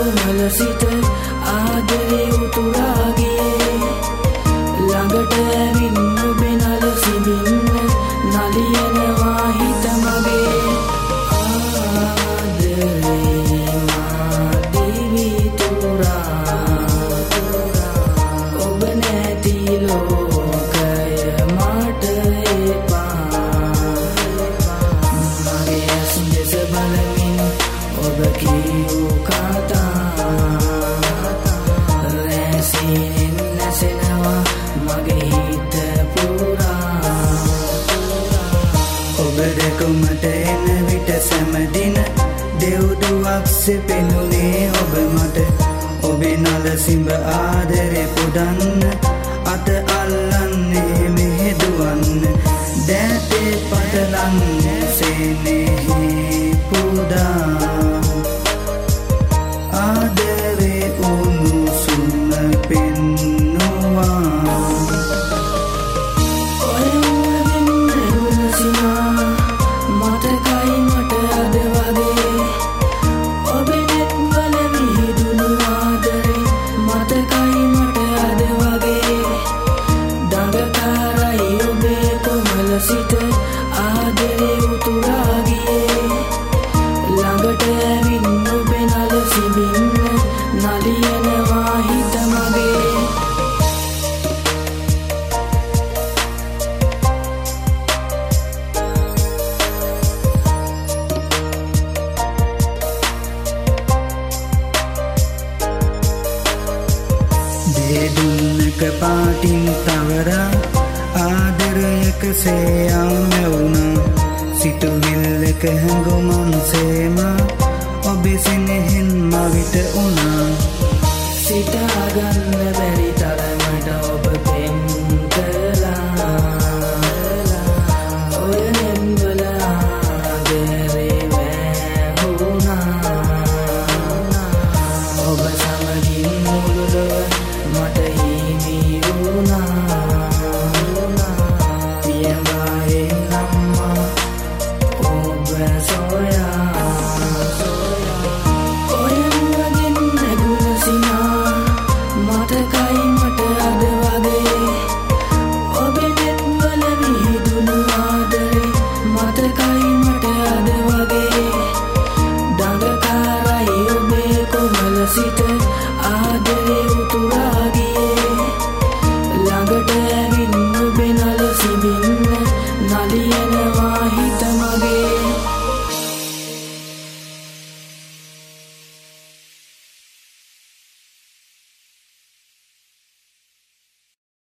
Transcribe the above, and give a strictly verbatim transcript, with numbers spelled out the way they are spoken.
කොමල සිට ආදරේ උතුරා ගියේ ළඟට ඇවිත් ඔබේ නල සිඹින්න නලියනවා හිත මගේ ආදරේ මා දිවි තුරා ඔබ නැති ලෝකය මට එපා මගේ ඇස් දෙස බලමින් ඔබ කියූ කතා රැසින් නැසෙනවා මගේ හිත පුරා ඔබ දැකුමට එන විට සැමදින දෙව්දුවක්සේ පෙනුනේ ඔබ මට ඔබේ නල සිඹ ආදරේ පුදන්න අත අල්ලන්නේ මෙහෙදුවන්න දැතේ පටලන්නේ සෙනෙහි පුදා ආදරේ උණුසුම පෙන්නුවා ඔය වෙන්න උනසිනා මතකයි මට අද වගේ ඔබේ නෙත්වල විහිදුණු ආදරේ මතකයි මට අද වගේ දඟකාරයි ඔබේ කොමල සිට ආදරේ උතුරා ගියේ ළඟට ඇවිත් ඔබේ නල සිඹින්න නලියනවා හිත මගේ දෙදුන්නක පාටින් තවරා ආදරයක සේයම් වැවුණා සිතුවිල්ලක හැඟුමන් සේම ඔබේ සෙනෙහෙන්